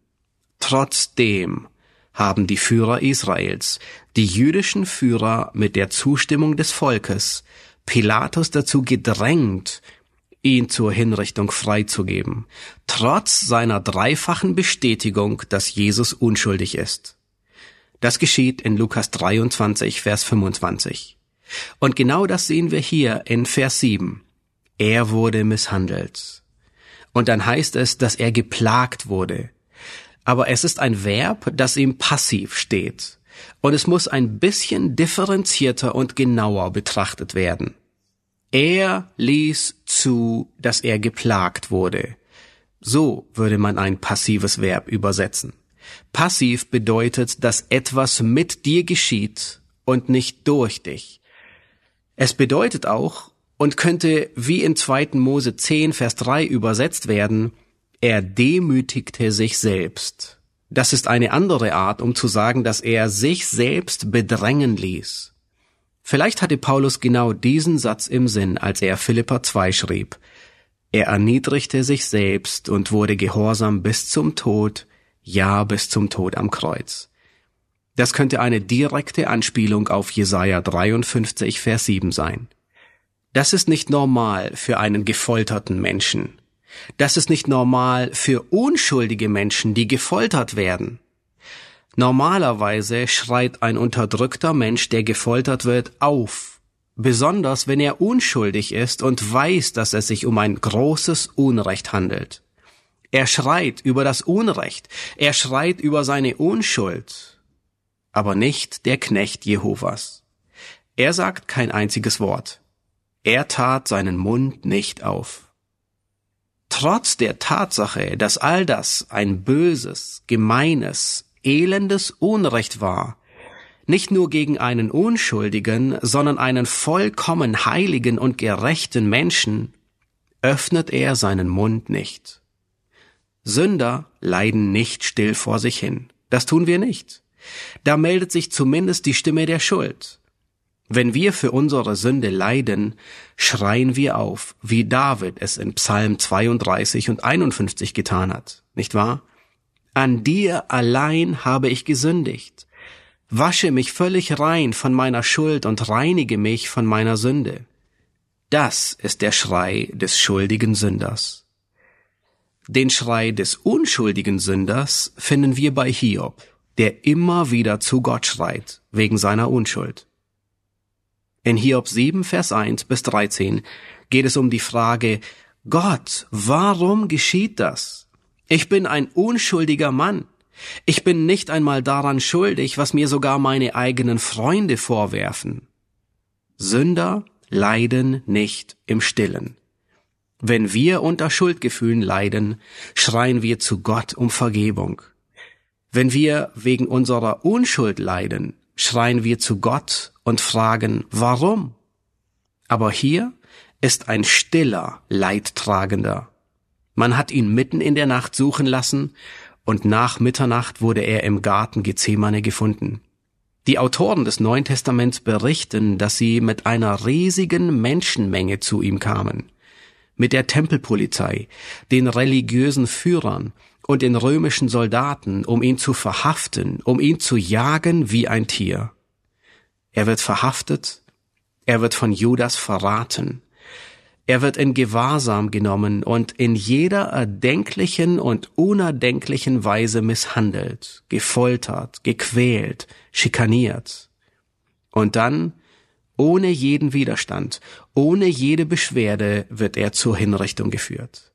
Trotzdem haben die Führer Israels, die jüdischen Führer mit der Zustimmung des Volkes, Pilatus dazu gedrängt, ihn zur Hinrichtung freizugeben, trotz seiner dreifachen Bestätigung, dass Jesus unschuldig ist. Das geschieht in Lukas dreiundzwanzig, Vers fünfundzwanzig. Und genau das sehen wir hier in Vers sieben. Er wurde misshandelt. Und dann heißt es, dass er geplagt wurde. Aber es ist ein Verb, das im Passiv steht. Und es muss ein bisschen differenzierter und genauer betrachtet werden. Er ließ zu, dass er geplagt wurde. So würde man ein passives Verb übersetzen. Passiv bedeutet, dass etwas mit dir geschieht und nicht durch dich. Es bedeutet auch und könnte wie in zweiten Mose zehn, Vers drei übersetzt werden, er demütigte sich selbst. Das ist eine andere Art, um zu sagen, dass er sich selbst bedrängen ließ. Vielleicht hatte Paulus genau diesen Satz im Sinn, als er Philipper zwei schrieb. Er erniedrigte sich selbst und wurde gehorsam bis zum Tod, ja bis zum Tod am Kreuz. Das könnte eine direkte Anspielung auf Jesaja dreiundfünfzig, Vers sieben sein. Das ist nicht normal für einen gefolterten Menschen. Das ist nicht normal für unschuldige Menschen, die gefoltert werden. Normalerweise schreit ein unterdrückter Mensch, der gefoltert wird, auf, besonders wenn er unschuldig ist und weiß, dass es sich um ein großes Unrecht handelt. Er schreit über das Unrecht, er schreit über seine Unschuld, aber nicht der Knecht Jehovas. Er sagt kein einziges Wort. Er tat seinen Mund nicht auf. Trotz der Tatsache, dass all das ein böses, gemeines, elendes Unrecht war, nicht nur gegen einen Unschuldigen, sondern einen vollkommen heiligen und gerechten Menschen, öffnet er seinen Mund nicht. Sünder leiden nicht still vor sich hin. Das tun wir nicht. Da meldet sich zumindest die Stimme der Schuld. Wenn wir für unsere Sünde leiden, schreien wir auf, wie David es in Psalm zweiunddreißig und einundfünfzig getan hat, nicht wahr? An dir allein habe ich gesündigt. Wasche mich völlig rein von meiner Schuld und reinige mich von meiner Sünde. Das ist der Schrei des schuldigen Sünders. Den Schrei des unschuldigen Sünders finden wir bei Hiob, der immer wieder zu Gott schreit, wegen seiner Unschuld. In Hiob sieben, Vers eins bis dreizehn geht es um die Frage, Gott, warum geschieht das? Ich bin ein unschuldiger Mann. Ich bin nicht einmal daran schuldig, was mir sogar meine eigenen Freunde vorwerfen. Sünder leiden nicht im Stillen. Wenn wir unter Schuldgefühlen leiden, schreien wir zu Gott um Vergebung. Wenn wir wegen unserer Unschuld leiden, schreien wir zu Gott und fragen, warum? Aber hier ist ein stiller Leidtragender. Man hat ihn mitten in der Nacht suchen lassen und nach Mitternacht wurde er im Garten Gethsemane gefunden. Die Autoren des Neuen Testaments berichten, dass sie mit einer riesigen Menschenmenge zu ihm kamen. Mit der Tempelpolizei, den religiösen Führern und den römischen Soldaten, um ihn zu verhaften, um ihn zu jagen wie ein Tier. Er wird verhaftet, er wird von Judas verraten, er wird in Gewahrsam genommen und in jeder erdenklichen und unerdenklichen Weise misshandelt, gefoltert, gequält, schikaniert. Und dann, ohne jeden Widerstand, ohne jede Beschwerde, wird er zur Hinrichtung geführt.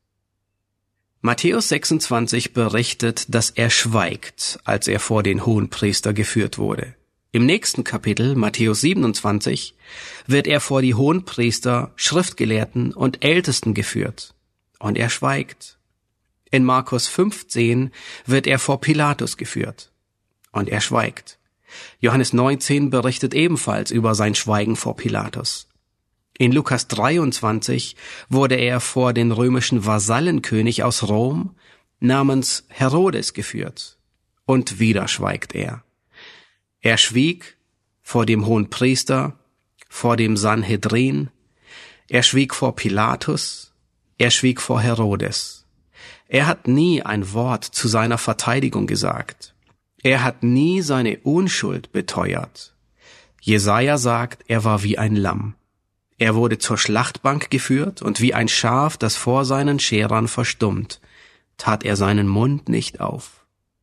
Matthäus sechsundzwanzig berichtet, dass er schweigt, als er vor den Hohenpriester geführt wurde. Im nächsten Kapitel, Matthäus siebenundzwanzig, wird er vor die Hohenpriester, Schriftgelehrten und Ältesten geführt. Und er schweigt. In Markus fünfzehn wird er vor Pilatus geführt. Und er schweigt. Johannes neunzehn berichtet ebenfalls über sein Schweigen vor Pilatus. In Lukas dreiundzwanzig wurde er vor den römischen Vasallenkönig aus Rom namens Herodes geführt. Und wieder schweigt er. Er schwieg vor dem Hohenpriester, vor dem Sanhedrin, er schwieg vor Pilatus, er schwieg vor Herodes. Er hat nie ein Wort zu seiner Verteidigung gesagt. Er hat nie seine Unschuld beteuert. Jesaja sagt, er war wie ein Lamm. Er wurde zur Schlachtbank geführt und wie ein Schaf, das vor seinen Scherern verstummt, tat er seinen Mund nicht auf.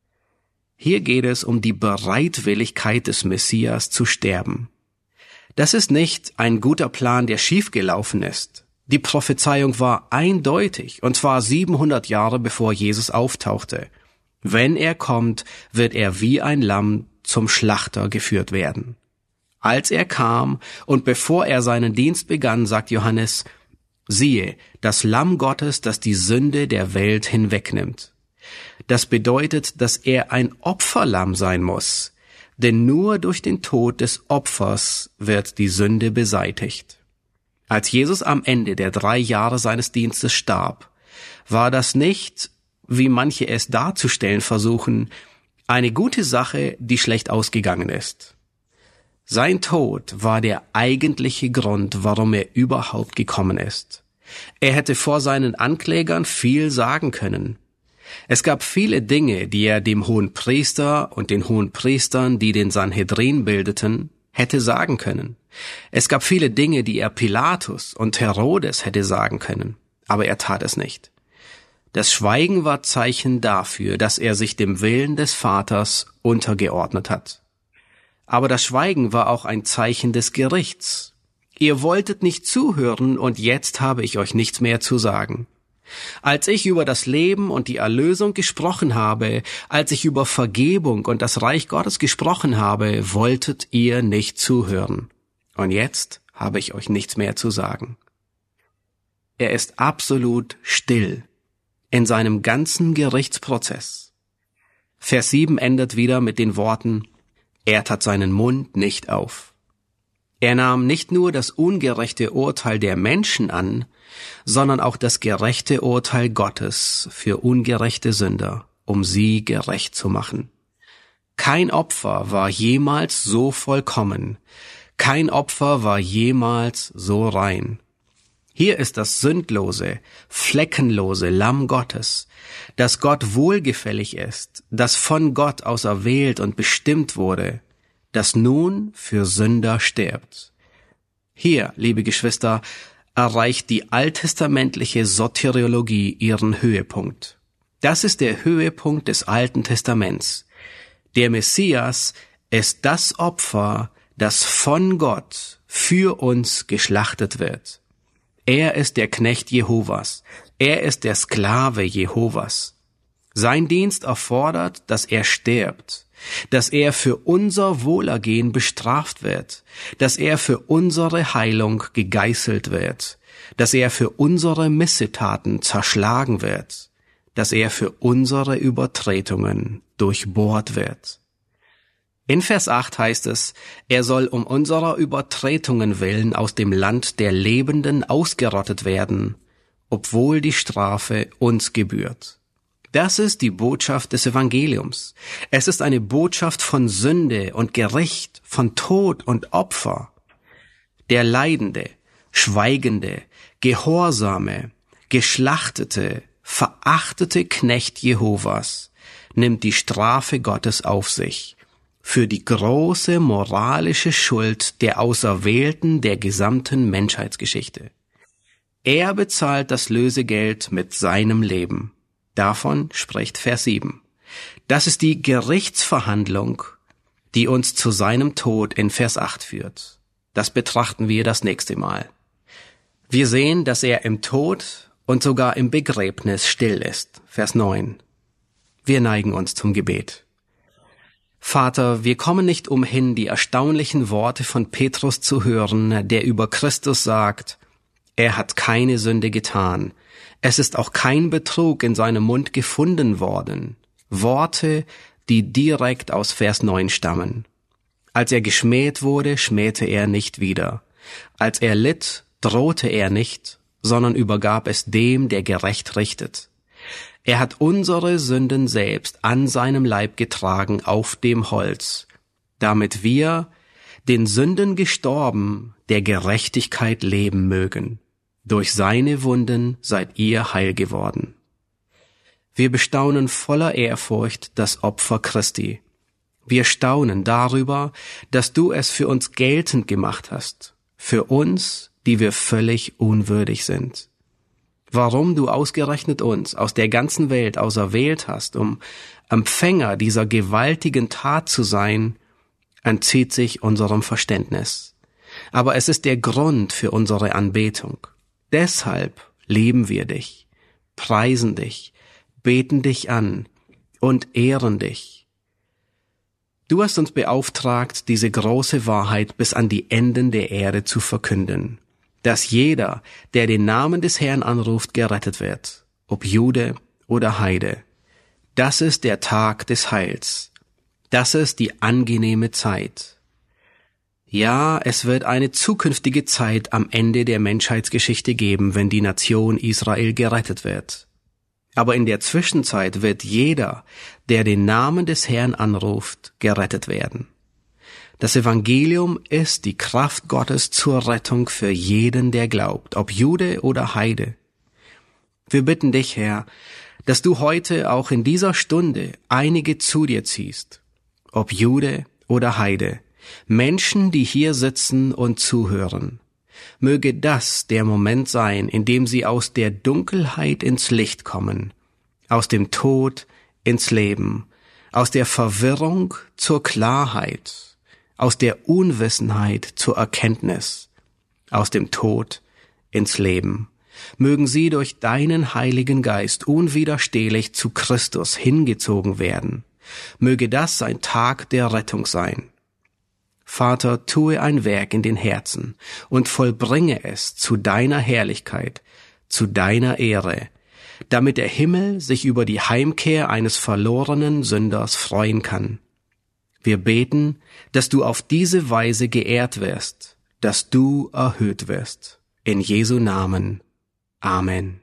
Hier geht es um die Bereitwilligkeit des Messias zu sterben. Das ist nicht ein guter Plan, der schiefgelaufen ist. Die Prophezeiung war eindeutig, und zwar siebenhundert Jahre bevor Jesus auftauchte. Wenn er kommt, wird er wie ein Lamm zum Schlachter geführt werden. Als er kam und bevor er seinen Dienst begann, sagt Johannes, siehe, das Lamm Gottes, das die Sünde der Welt hinwegnimmt. Das bedeutet, dass er ein Opferlamm sein muss, denn nur durch den Tod des Opfers wird die Sünde beseitigt. Als Jesus am Ende der drei Jahre seines Dienstes starb, war das nicht, wie manche es darzustellen versuchen, eine gute Sache, die schlecht ausgegangen ist. Sein Tod war der eigentliche Grund, warum er überhaupt gekommen ist. Er hätte vor seinen Anklägern viel sagen können. Es gab viele Dinge, die er dem Hohenpriester und den Hohenpriestern, die den Sanhedrin bildeten, hätte sagen können. Es gab viele Dinge, die er Pilatus und Herodes hätte sagen können, aber er tat es nicht. Das Schweigen war Zeichen dafür, dass er sich dem Willen des Vaters untergeordnet hat. Aber das Schweigen war auch ein Zeichen des Gerichts. Ihr wolltet nicht zuhören und jetzt habe ich euch nichts mehr zu sagen. Als ich über das Leben und die Erlösung gesprochen habe, als ich über Vergebung und das Reich Gottes gesprochen habe, wolltet ihr nicht zuhören. Und jetzt habe ich euch nichts mehr zu sagen. Er ist absolut still in seinem ganzen Gerichtsprozess. Vers sieben endet wieder mit den Worten, er tat seinen Mund nicht auf. Er nahm nicht nur das ungerechte Urteil der Menschen an, sondern auch das gerechte Urteil Gottes für ungerechte Sünder, um sie gerecht zu machen. Kein Opfer war jemals so vollkommen, kein Opfer war jemals so rein. Hier ist das sündlose, fleckenlose Lamm Gottes, das Gott wohlgefällig ist, das von Gott auserwählt und bestimmt wurde, das nun für Sünder stirbt. Hier, liebe Geschwister, erreicht die alttestamentliche Soteriologie ihren Höhepunkt. Das ist der Höhepunkt des Alten Testaments. Der Messias ist das Opfer, das von Gott für uns geschlachtet wird. Er ist der Knecht Jehovas. Er ist der Sklave Jehovas. Sein Dienst erfordert, dass er stirbt, dass er für unser Wohlergehen bestraft wird, dass er für unsere Heilung gegeißelt wird, dass er für unsere Missetaten zerschlagen wird, dass er für unsere Übertretungen durchbohrt wird. In Vers acht heißt es, er soll um unserer Übertretungen willen aus dem Land der Lebenden ausgerottet werden, obwohl die Strafe uns gebührt. Das ist die Botschaft des Evangeliums. Es ist eine Botschaft von Sünde und Gericht, von Tod und Opfer. Der leidende, schweigende, gehorsame, geschlachtete, verachtete Knecht Jehovas nimmt die Strafe Gottes auf sich für die große moralische Schuld der Auserwählten der gesamten Menschheitsgeschichte. Er bezahlt das Lösegeld mit seinem Leben. Davon spricht Vers sieben. Das ist die Gerichtsverhandlung, die uns zu seinem Tod in Vers acht führt. Das betrachten wir das nächste Mal. Wir sehen, dass er im Tod und sogar im Begräbnis still ist. Vers neun. Wir neigen uns zum Gebet. Vater, wir kommen nicht umhin, die erstaunlichen Worte von Petrus zu hören, der über Christus sagt, er hat keine Sünde getan. Es ist auch kein Betrug in seinem Mund gefunden worden. Worte, die direkt aus Vers neun stammen. Als er geschmäht wurde, schmähte er nicht wieder. Als er litt, drohte er nicht, sondern übergab es dem, der gerecht richtet. Er hat unsere Sünden selbst an seinem Leib getragen auf dem Holz, damit wir, den Sünden gestorben, der Gerechtigkeit leben mögen. Durch seine Wunden seid ihr heil geworden. Wir bestaunen voller Ehrfurcht das Opfer Christi. Wir staunen darüber, dass du es für uns geltend gemacht hast, für uns, die wir völlig unwürdig sind. Warum du ausgerechnet uns aus der ganzen Welt auserwählt hast, um Empfänger dieser gewaltigen Tat zu sein, entzieht sich unserem Verständnis. Aber es ist der Grund für unsere Anbetung. Deshalb lieben wir dich, preisen dich, beten dich an und ehren dich. Du hast uns beauftragt, diese große Wahrheit bis an die Enden der Erde zu verkünden, dass jeder, der den Namen des Herrn anruft, gerettet wird, ob Jude oder Heide. Das ist der Tag des Heils. Das ist die angenehme Zeit. Ja, es wird eine zukünftige Zeit am Ende der Menschheitsgeschichte geben, wenn die Nation Israel gerettet wird. Aber in der Zwischenzeit wird jeder, der den Namen des Herrn anruft, gerettet werden. Das Evangelium ist die Kraft Gottes zur Rettung für jeden, der glaubt, ob Jude oder Heide. Wir bitten dich, Herr, dass du heute auch in dieser Stunde einige zu dir ziehst, ob Jude oder Heide, Menschen, die hier sitzen und zuhören. Möge das der Moment sein, in dem sie aus der Dunkelheit ins Licht kommen, aus dem Tod ins Leben, aus der Verwirrung zur Klarheit, aus der Unwissenheit zur Erkenntnis, aus dem Tod ins Leben. Mögen sie durch deinen Heiligen Geist unwiderstehlich zu Christus hingezogen werden. Möge das ein Tag der Rettung sein. Vater, tue ein Werk in den Herzen und vollbringe es zu deiner Herrlichkeit, zu deiner Ehre, damit der Himmel sich über die Heimkehr eines verlorenen Sünders freuen kann. Wir beten, dass du auf diese Weise geehrt wirst, dass du erhöht wirst. In Jesu Namen. Amen.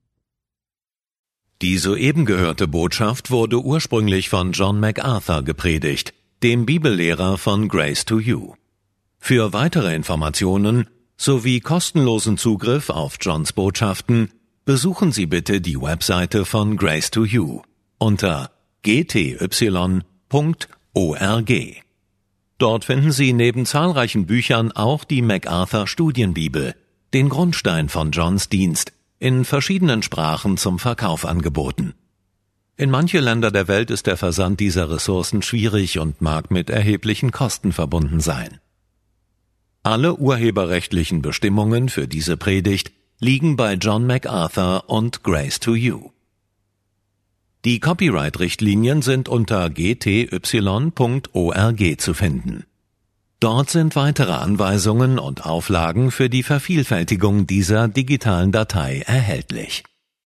Die soeben gehörte Botschaft wurde ursprünglich von John MacArthur gepredigt, dem Bibellehrer von Grace to You. Für weitere Informationen sowie kostenlosen Zugriff auf Johns Botschaften besuchen Sie bitte die Webseite von Grace to You unter g t y punkt org. Dort finden Sie neben zahlreichen Büchern auch die MacArthur Studienbibel, den Grundstein von Johns Dienst, in verschiedenen Sprachen zum Verkauf angeboten. In manche Länder der Welt ist der Versand dieser Ressourcen schwierig und mag mit erheblichen Kosten verbunden sein. Alle urheberrechtlichen Bestimmungen für diese Predigt liegen bei John MacArthur und Grace to You. Die Copyright-Richtlinien sind unter g t y punkt org zu finden. Dort sind weitere Anweisungen und Auflagen für die Vervielfältigung dieser digitalen Datei erhältlich.